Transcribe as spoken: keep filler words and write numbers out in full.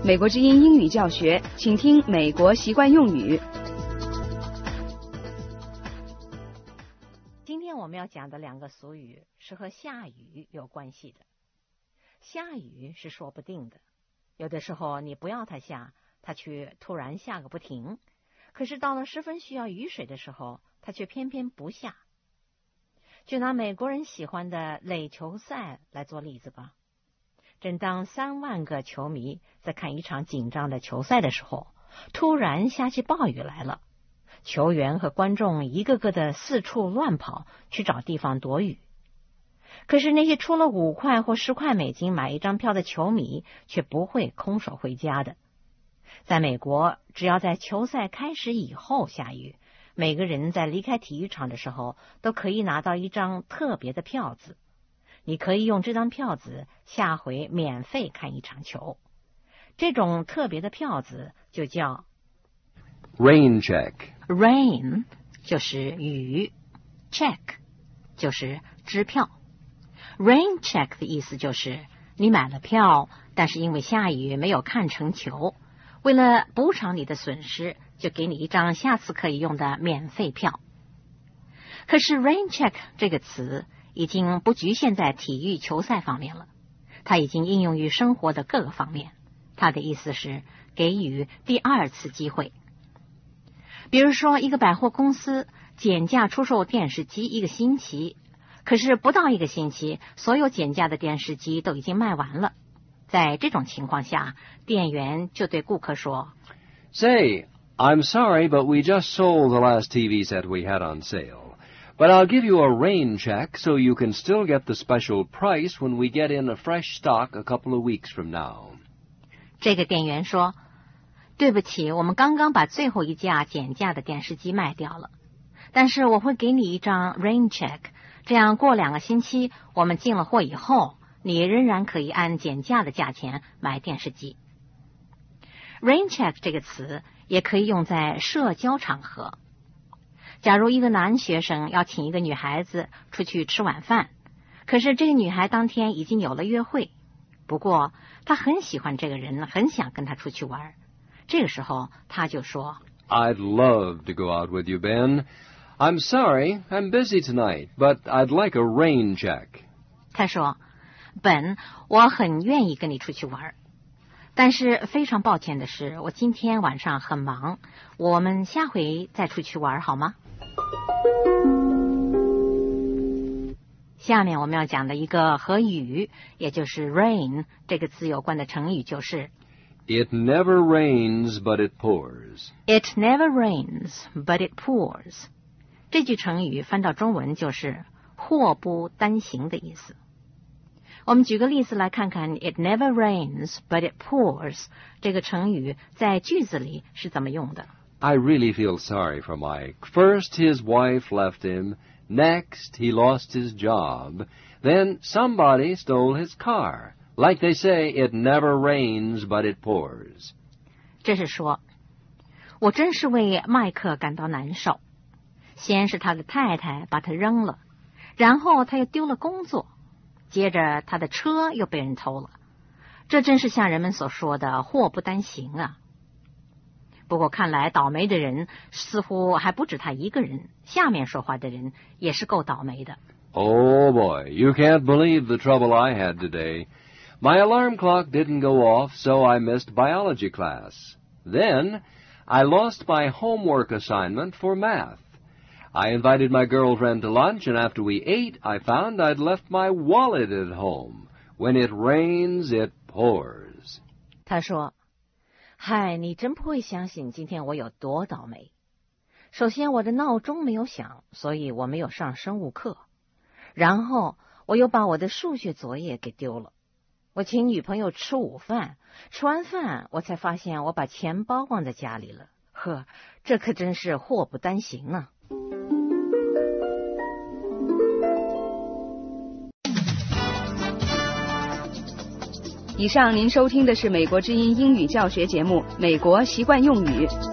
美国之音英语教学，请听美国习惯用语。 今天我们要讲的两个俗语是和下雨有关系的。下雨是说不定的，有的时候你不要它下，它却突然下个不停，可是到了十分需要雨水的时候，它却偏偏不下。就拿美国人喜欢的垒球赛来做例子吧。正当三万个球迷在看一场紧张的球赛的时候，突然下起暴雨来了，球员和观众一个个的四处乱跑，去找地方躲雨。可是那些出了五块或十块美金买一张票的球迷却不会空手回家的。在美国，只要在球赛开始以后下雨，每个人在离开体育场的时候都可以拿到一张特别的票子，你可以用这张票子下回免费看一场球。这种特别的票子就叫 Rain check. Rain 就是雨， check 就是支票。Rain check 的意思就是你买了票，但是因为下雨没有看成球，为了补偿你的损失，就给你一张下次可以用的免费票。可是 rain check 这个词已经不局限在体育球赛方面了，它已经应用于生活的各个方面。它的意思是给予第二次机会。比如说，一个百货公司减价出售电视机一个星期，可是不到一个星期，所有减价的电视机都已经卖完了。在这种情况下，店员就对顾客说 Say, I'm sorry, but we just sold the last T V set we had on sale.But I'll give you a rain check so you can still get the special price when we get in a fresh stock a couple of weeks from now. 这个店员说，对不起，我们刚刚把最后一架减价的电视机卖掉了，但是我会给你一张 rain check， 这样过两个星期我们进了货以后，你仍然可以按减价的价钱买电视机。rain check 这个词也可以用在社交场合。假如一个男学生要请一个女孩子出去吃晚饭，可是这个女孩当天已经有了约会，不过她很喜欢这个人，很想跟他出去玩。这个时候他就说 I'd love to go out with you, Ben. I'm sorry, I'm busy tonight, but I'd like a rain check. 他说，本，我很愿意跟你出去玩，但是非常抱歉的是，我今天晚上很忙，我们下回再出去玩好吗？下面我们要讲的一个和雨，也就是 rain 这个词有关的成语就是 It never rains, but it pours. It never rains, but it pours. 这句成语翻到中文就是祸不单行的意思。我们举个例子来看看 It never rains, but it pours 这个成语在句子里是怎么用的。 I really feel sorry for Mike. First, his wife left him. Next, he lost his job. Then, somebody stole his car. Like they say, it never rains, but it pours. 这是说，我真是为麦克感到难受。先是他的太太把他扔了，然后他又丢了工作，接着他的车又被人偷了。这真是像人们所说的祸不单行啊。不过看来倒霉的人似乎还不止他一个人，下面说话的人也是够倒霉的。 Oh boy, you can't believe the trouble I had today. My alarm clock didn't go off, so I missed biology class. Then, I lost my homework assignment for math. I invited my girlfriend to lunch, and after we ate, I found I'd left my wallet at home. When it rains, it pours. 他说，嗨，你真不会相信今天我有多倒霉。首先，我的闹钟没有响，所以我没有上生物课。然后，我又把我的数学作业给丢了。我请女朋友吃午饭，吃完饭，我才发现我把钱包忘在家里了。呵，这可真是祸不单行啊。 以上您收听的是美国之音英语教学节目《美国习惯用语》。